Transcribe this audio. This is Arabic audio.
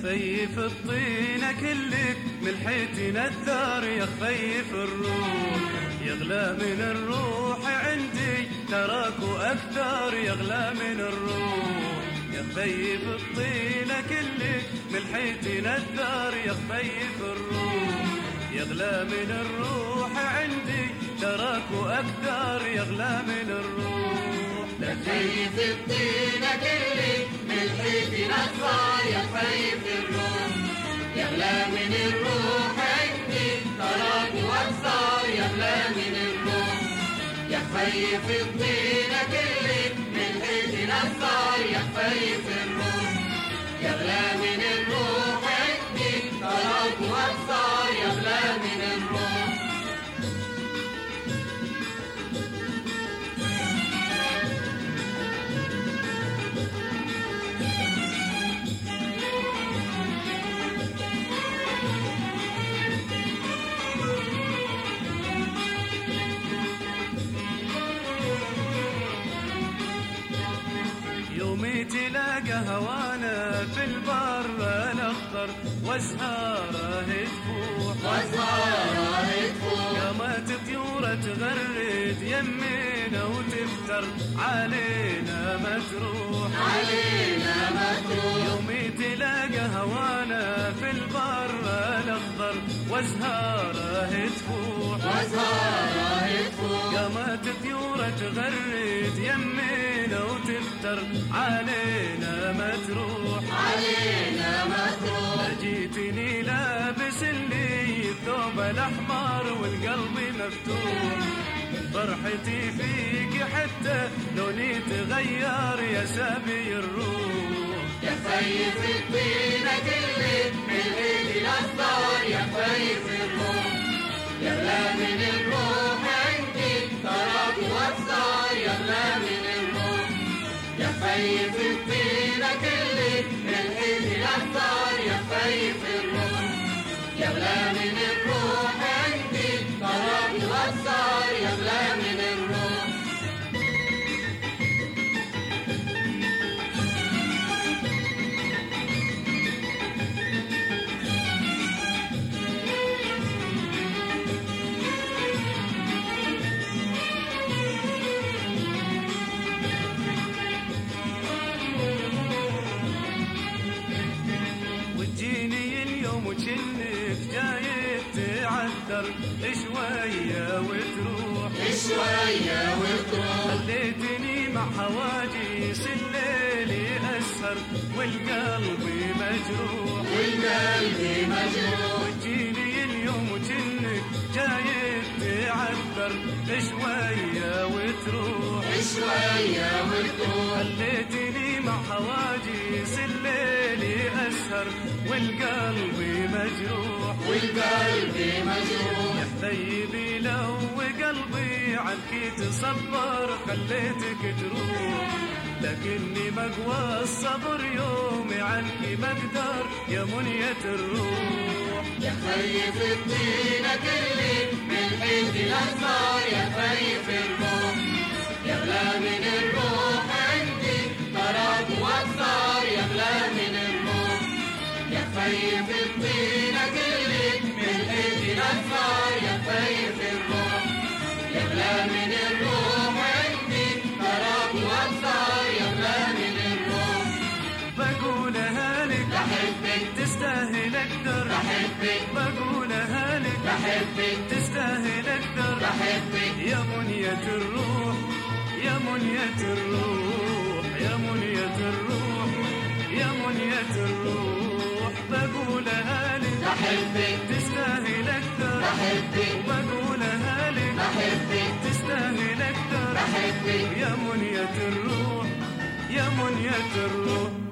خفيف الطينة كلك من حيتنا الثار يا خفيف الروح، يغلى من الروح عندي تراكو أكثر يغلى من الروح، يا خفيف الطينة كلك من حيتنا الثار يا خفيف الروح، يغلى من الروح عندي تراكو أكثر يغلى من الروح. خفيف الطينة كلك من حيتنا الثار يا خفيف الروح، يغلى من الروح عندي تراكو أكثر يغلى من الروح، يا خفيف الطينة كلك من حيتنا الثار يا خفيف الروح، يغلى من الروح عندي تراكو أكثر يغلى من الروح. يومي تلاقى هوانا في البر الأخضر وازهاره تفوح قامت طيورة تغرد يمينا وتفتر علينا متروح يومي تلاقى هوانا في البر الأخضر وازهاره تفوح قامت طيورة تغرد يمينا وتفتر علينا متروح جيتني لابس اللي الثوب الأحمر والقلب مفتوح، فرحتي فيك حتى لوني تغير يا سابي الروح، يا خفيف الطينة كلك من حيتنا الثار يا خفيف الروح، يغلى من الروح عندي تراكو أكثر يغلى من الروح، يا خفيف الطينة كلك من حيتنا الثار يا خفيف الروح، يغلى من الروح عندي تراكو أكثر يغلى من الروح. وتجيني اليوم وجنك جاي تعذر شوية وتروح خليتني مع حواجيس الليل أسهر والقلب مجروح وتجيني اليوم وجنك جاي تعذر شوية وتروح خليتني مع حواجيس الليل أسهر والقلب مجروح يا حبيبي لو قلبي عنك تصبر خليتك تروح، لكني مقوى الصبر يومي عنك ما اقدر يا منية الروح، يا خفيف الطينة كلك من حيتنا الثار يا خفيف الروح، يغلى من الروح عندي تراكو أكثر يغلى من الروح، يا خفيف الطينة كلك من حيتنا الثار يا خفيف الروح، يغلى من الروح عندي تراكو أكثر يغلى من الروح. بقولها لك بحبك تستاهل أكثر بحبك بقولها لك بحبك تستاهل أكثر بحبك يا منية الروح يا منية الروح يا منية الروح يا منية الروح بقولها لك بحبك تستاهل أكثر بحبك بقولها لك بحبك تستاهل أكثر بحبك يا منية الروح يا منية الروح.